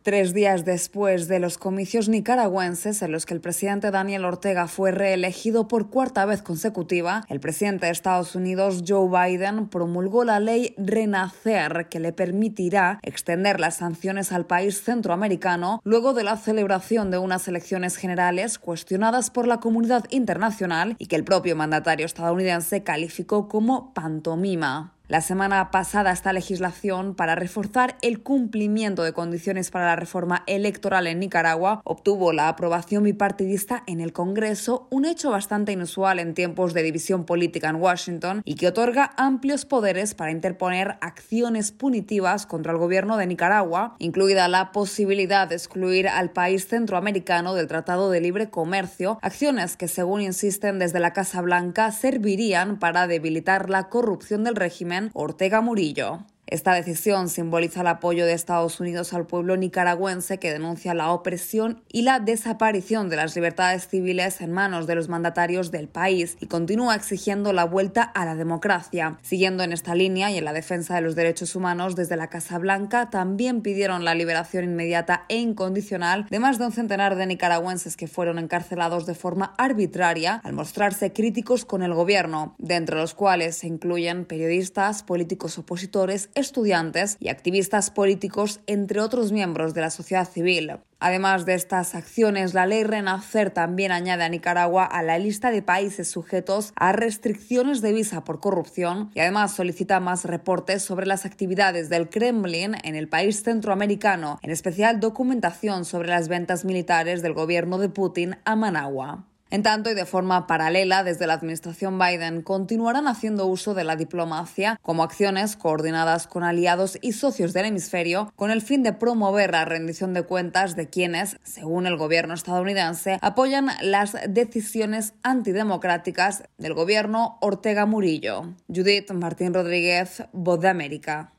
3 días después de los comicios nicaragüenses en los que el presidente Daniel Ortega fue reelegido por cuarta vez consecutiva, el presidente de Estados Unidos, Joe Biden, promulgó la ley Renacer, que le permitirá extender las sanciones al país centroamericano luego de la celebración de unas elecciones generales cuestionadas por la comunidad internacional y que el propio mandatario estadounidense calificó como pantomima. La semana pasada, esta legislación para reforzar el cumplimiento de condiciones para la reforma electoral en Nicaragua obtuvo la aprobación bipartidista en el Congreso, un hecho bastante inusual en tiempos de división política en Washington y que otorga amplios poderes para interponer acciones punitivas contra el gobierno de Nicaragua, incluida la posibilidad de excluir al país centroamericano del Tratado de Libre Comercio, acciones que, según insisten desde la Casa Blanca, servirían para debilitar la corrupción del régimen Ortega Murillo. Esta decisión simboliza el apoyo de Estados Unidos al pueblo nicaragüense que denuncia la opresión y la desaparición de las libertades civiles en manos de los mandatarios del país y continúa exigiendo la vuelta a la democracia. Siguiendo en esta línea y en la defensa de los derechos humanos, desde la Casa Blanca también pidieron la liberación inmediata e incondicional de más de un centenar de nicaragüenses que fueron encarcelados de forma arbitraria al mostrarse críticos con el gobierno, de entre los cuales se incluyen periodistas, políticos opositores, estudiantes y activistas políticos, entre otros miembros de la sociedad civil. Además de estas acciones, la ley Renacer también añade a Nicaragua a la lista de países sujetos a restricciones de visa por corrupción y además solicita más reportes sobre las actividades del Kremlin en el país centroamericano, en especial documentación sobre las ventas militares del gobierno de Putin a Managua. En tanto, y de forma paralela, desde la administración Biden continuarán haciendo uso de la diplomacia como acciones coordinadas con aliados y socios del hemisferio con el fin de promover la rendición de cuentas de quienes, según el gobierno estadounidense, apoyan las decisiones antidemocráticas del gobierno Ortega Murillo. Judith Martín Rodríguez, Voz de América.